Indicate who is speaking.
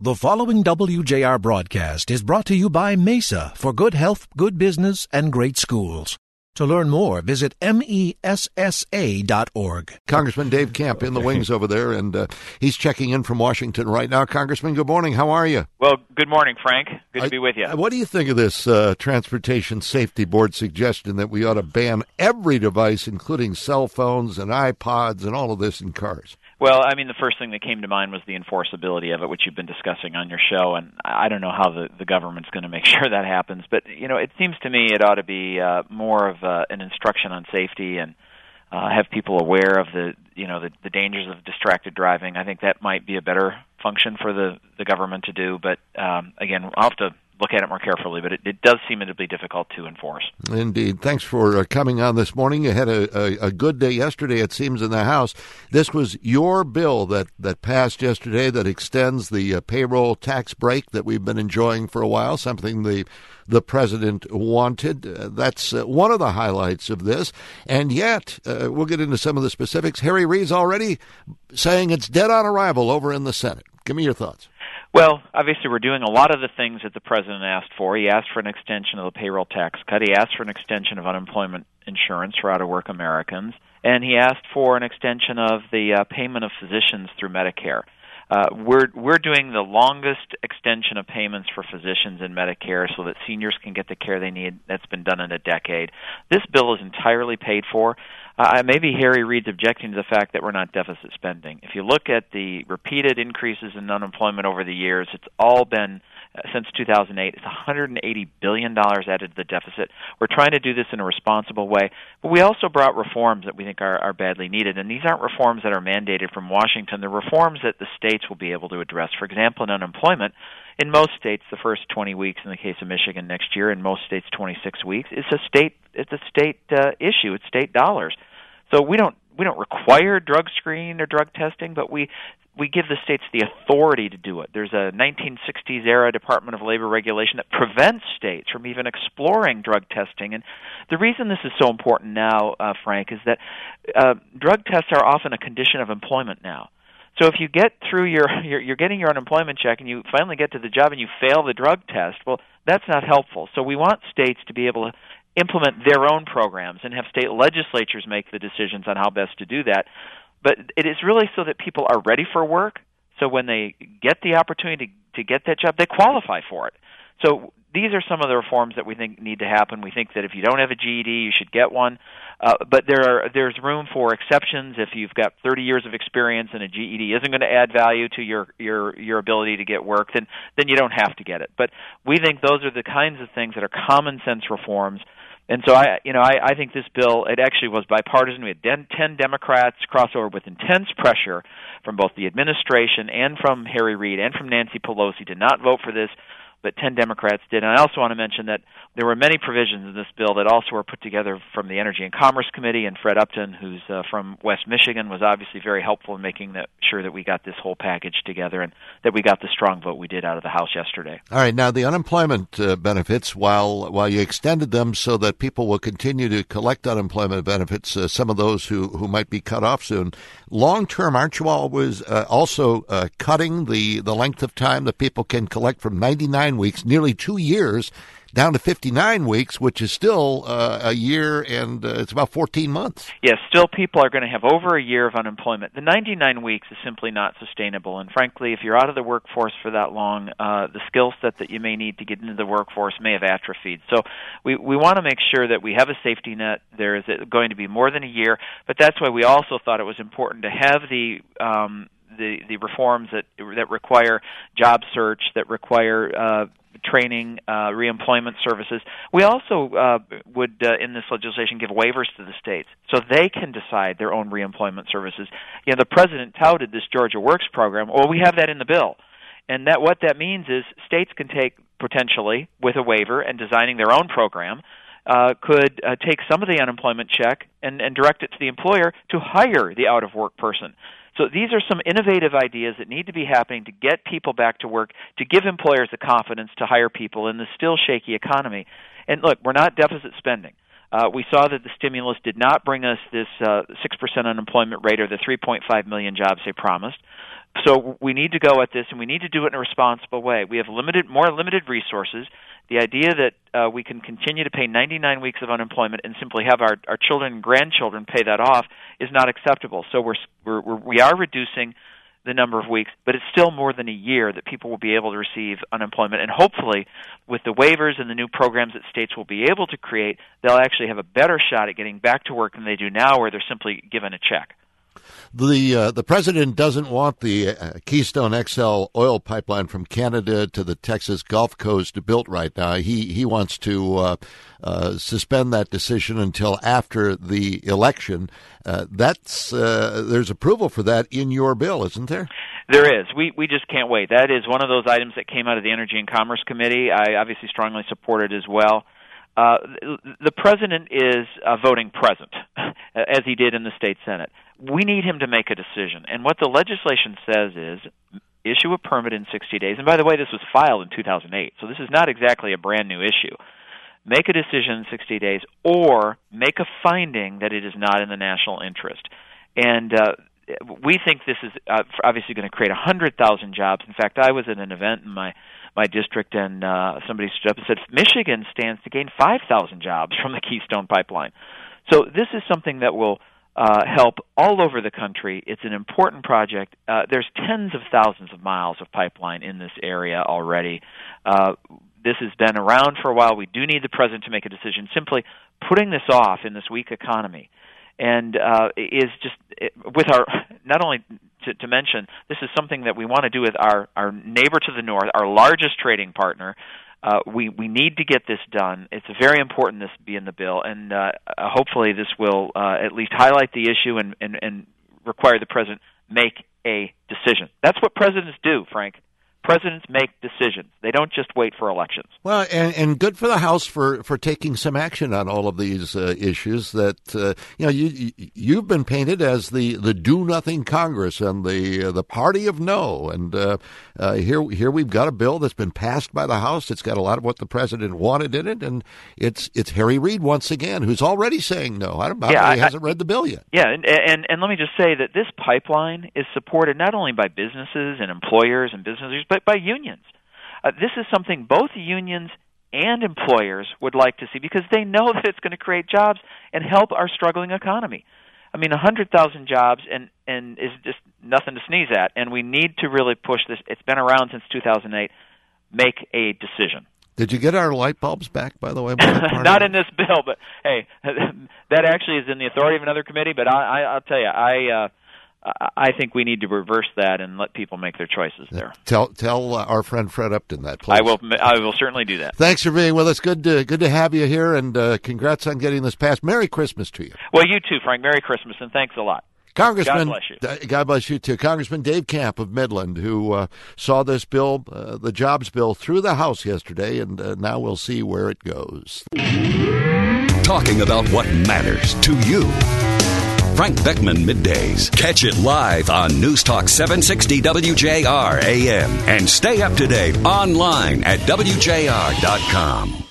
Speaker 1: The following WJR broadcast is brought to you by Mesa for good health, good business, and great schools. To learn more, visit messa.org.
Speaker 2: Congressman Dave Camp in the wings over there, and he's checking in from Washington right now. Congressman, good morning. How are you?
Speaker 3: Well, good morning, Frank. Good to be with you.
Speaker 2: What do you think of this Transportation Safety Board suggestion that we ought to ban every device, including cell phones and iPods and all of this in cars?
Speaker 3: Well, I mean, the first thing that came to mind was the enforceability of it, which you've been discussing on your show, and I don't know how the government's going to make sure that happens. But, you know, it seems to me it ought to be more of an instruction on safety and have people aware of the dangers of distracted driving. I think that might be a better function for the government to do. But, again, I'll have to look at it more carefully, but it does seem to be difficult to enforce.
Speaker 2: Indeed. Thanks for coming on this morning. You had a good day yesterday, it seems, in the House. This was your bill that passed yesterday that extends the payroll tax break that we've been enjoying for a while, something the president wanted. That's one of the highlights of this. And yet, we'll get into some of the specifics. Harry Reid's already saying it's dead on arrival over in the Senate. Give me your thoughts.
Speaker 3: Well, obviously, we're doing a lot of the things that the president asked for. He asked for an extension of the payroll tax cut. He asked for an extension of unemployment insurance for out-of-work Americans. And he asked for an extension of the payment of physicians through Medicare. We're doing the longest extension of payments for physicians in Medicare so that seniors can get the care they need. That's been done in a decade. This bill is entirely paid for. Maybe Harry Reid's objecting to the fact that we're not deficit spending. If you look at the repeated increases in unemployment over the years, it's all been, since 2008, it's $180 billion added to the deficit. We're trying to do this in a responsible way, but we also brought reforms that we think are badly needed, and these aren't reforms that are mandated from Washington. They're reforms that the states will be able to address. For example, in unemployment, in most states, the first 20 weeks, in the case of Michigan next year, in most states, 26 weeks, it's a state issue. It's state dollars. So we don't require drug screening or drug testing, but we give the states the authority to do it. There's a 1960s era Department of Labor regulation that prevents states from even exploring drug testing. And the reason this is so important now, Frank, is that drug tests are often a condition of employment now. So if you get through you're getting your unemployment check and you finally get to the job and you fail the drug test, well, that's not helpful. So we want states to be able to implement their own programs and have state legislatures make the decisions on how best to do that. But it is really so that people are ready for work, so when they get the opportunity to get that job, they qualify for it. So these are some of the reforms that we think need to happen. We think that if you don't have a GED, you should get one. But there's room for exceptions. If you've got 30 years of experience and a GED isn't going to add value to your ability to get work, then you don't have to get it. But we think those are the kinds of things that are common sense reforms. And so I think this bill, it actually was bipartisan. We had 10 Democrats cross over with intense pressure from both the administration and from Harry Reid and from Nancy Pelosi to not vote for this, but 10 Democrats did. And I also want to mention that there were many provisions in this bill that also were put together from the Energy and Commerce Committee, and Fred Upton, who's from West Michigan, was obviously very helpful in making sure that we got this whole package together and that we got the strong vote we did out of the House yesterday.
Speaker 2: All right, now the unemployment benefits, while you extended them so that people will continue to collect unemployment benefits, some of those who might be cut off soon, long-term, aren't you always also cutting the length of time that people can collect from 99 weeks, nearly 2 years, down to 59 weeks, which is still a year, and it's about 14 months.
Speaker 3: Yes, still people are going to have over a year of unemployment. The 99 weeks is simply not sustainable, and frankly, if you're out of the workforce for that long, the skill set that you may need to get into the workforce may have atrophied. So we want to make sure that we have a safety net. There is going to be more than a year, but that's why we also thought it was important to have the reforms that require job search, that require training, reemployment services. We also would, in this legislation, give waivers to the states so they can decide their own reemployment services. You know, the president touted this Georgia Works program. Well, we have that in the bill. And what that means is states can take, potentially, with a waiver and designing their own program, could take some of the unemployment check and direct it to the employer to hire the out-of-work person. So these are some innovative ideas that need to be happening to get people back to work, to give employers the confidence to hire people in the still shaky economy. And look, we're not deficit spending. We saw that the stimulus did not bring us this 6% unemployment rate or the 3.5 million jobs they promised. So we need to go at this, and we need to do it in a responsible way. We have more limited resources. The idea that we can continue to pay 99 weeks of unemployment and simply have our children and grandchildren pay that off is not acceptable. So we are reducing the number of weeks, but it's still more than a year that people will be able to receive unemployment. And hopefully, with the waivers and the new programs that states will be able to create, they'll actually have a better shot at getting back to work than they do now, where they're simply given a check.
Speaker 2: The president doesn't want the Keystone XL oil pipeline from Canada to the Texas Gulf Coast built right now. He wants to suspend that decision until after the election. There's approval for that in your bill, isn't there?
Speaker 3: There is. We just can't wait. That is one of those items that came out of the Energy and Commerce Committee. I obviously strongly support it as well. The president is voting present, as he did in the state Senate. We need him to make a decision. And what the legislation says is issue a permit in 60 days. And by the way, this was filed in 2008, so this is not exactly a brand new issue. Make a decision in 60 days, or make a finding that it is not in the national interest. And we think this is obviously going to create 100,000 jobs. In fact, I was at an event in my district, and somebody stood up and said Michigan stands to gain 5,000 jobs from the Keystone Pipeline. So this is something that will help all over the country. It's an important project. There's tens of thousands of miles of pipeline in this area already. This has been around for a while. We do need the president to make a decision. Simply putting this off in this weak economy and is just with our, not only to mention, this is something that we want to do with our neighbor to the north, our largest trading partner. We need to get this done. It's very important this be in the bill, and hopefully this will at least highlight the issue and require the president make a decision. That's what presidents do, Frank. Presidents make decisions. They don't just wait for elections.
Speaker 2: Well, and good for the House for taking some action on all of these issues that, you've been painted as the do-nothing Congress and the party of no. And here we've got a bill that's been passed by the House. It's got a lot of what the president wanted in it, and it's Harry Reid once again, who's already saying no. He hasn't read the bill yet.
Speaker 3: Yeah, and let me just say that this pipeline is supported not only by businesses and employers and businesses, but by unions. This is something both unions and employers would like to see because they know that it's going to create jobs and help our struggling economy. I mean, 100,000 jobs and is just nothing to sneeze at, and we need to really push this. It's been around since 2008. Make a decision.
Speaker 2: Did you get our light bulbs back, by the way?
Speaker 3: Not in this bill, but hey, that actually is in the authority of another committee, but I'll tell you, I think we need to reverse that and let people make their choices there.
Speaker 2: Tell our friend Fred Upton that, please.
Speaker 3: I will certainly do that.
Speaker 2: Thanks for being with us. Good to have you here, and congrats on getting this passed. Merry Christmas to you.
Speaker 3: Well, you too, Frank. Merry Christmas, and thanks a lot.
Speaker 2: Congressman,
Speaker 3: God bless you.
Speaker 2: God bless you too. Congressman Dave Camp of Midland, who saw this bill, the jobs bill, through the House yesterday, and now we'll see where it goes.
Speaker 4: Talking about what matters to you. Frank Beckman Middays. Catch it live on News Talk 760 WJR AM. And stay up to date online at WJR.com.